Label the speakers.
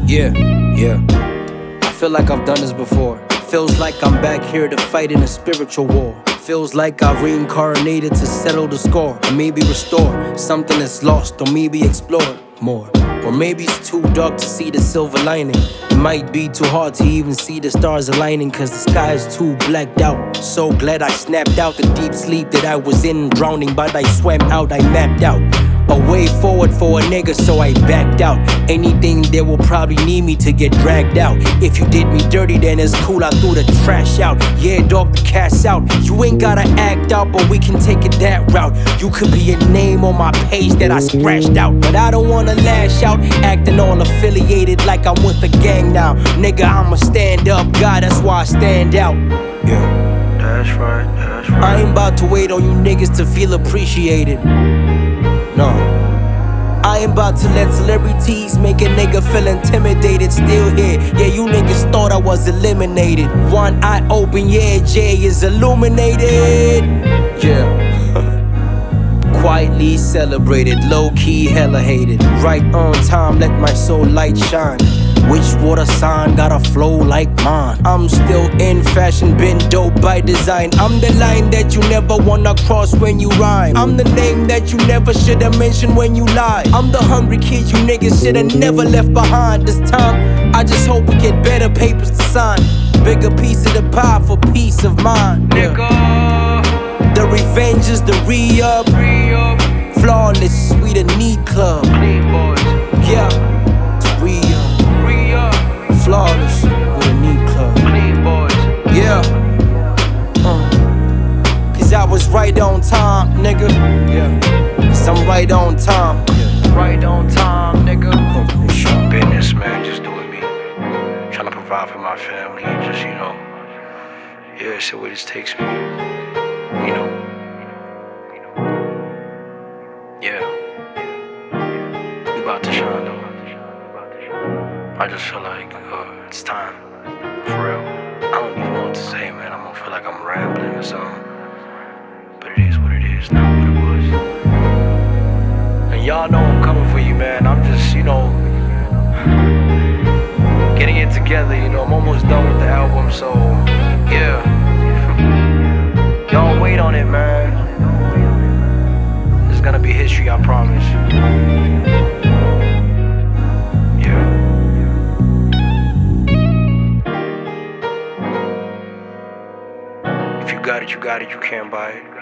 Speaker 1: Yeah, yeah. I feel like I've done this before. Feels like I'm back here to fight in a spiritual war. Feels like I've reincarnated to settle the score, or maybe restore something that's lost, or maybe explore more. Or maybe it's too dark to see the silver lining. It might be too hard to even see the stars aligning, cause the sky is too blacked out. So glad I snapped out the deep sleep that I was in, drowning, but I swam out, I mapped out a way forward for a nigga, so I backed out. Anything that will probably need me to get dragged out. If you did me dirty, then it's cool, I threw the trash out. Yeah, dog, the cash out. You ain't gotta act out, but we can take it that route. You could be a name on my page that I scratched out, but I don't wanna lash out, acting all affiliated like I'm with a gang now. Nigga, I'm a stand-up guy, that's why I stand out. Yeah,
Speaker 2: That's right, that's right.
Speaker 1: I ain't about to wait on you niggas to feel appreciated. No, I ain't about to let celebrities make a nigga feel intimidated. Still here, yeah, you niggas thought I was eliminated. One eye open, yeah, Jay is illuminated. Yeah. Quietly celebrated, low-key hella hated. Right on time, let my soul light shine. Which water sign got a flow like mine? I'm still in fashion, been dope by design. I'm the line that you never wanna cross when you rhyme. I'm the name that you never should've mentioned when you lie. I'm the hungry kid you niggas should've never left behind. This time, I just hope we get better papers to sign. Bigger piece of the pie for peace of mind.
Speaker 2: Nigga,
Speaker 1: The revenge is the re-up. Flawless, we the neat club.
Speaker 2: clean boys,
Speaker 1: Yeah, it's re-up.
Speaker 2: re-up,
Speaker 1: Flawless, we the neat club.
Speaker 2: clean boys.
Speaker 1: Yeah. Cause I was right on time, nigga. Yeah. Cause I'm right on time. Yeah.
Speaker 2: Right on time, nigga.
Speaker 1: Sure.
Speaker 2: Business, man, just doing me. Trying to provide for my family and just, yeah, see where this takes me. Yeah. We about to shine, though. I just feel like it's time. For real. I don't even know what to say, man. I'm gonna feel like I'm rambling or something. But it is what it is, not what it was. And y'all know I'm coming for you, man. I'm just, getting it together, I'm almost done with the album, so yeah. Y'all wait on it, man. It's gonna be history, I promise. Yeah. If you got it, you got it, you can't buy it.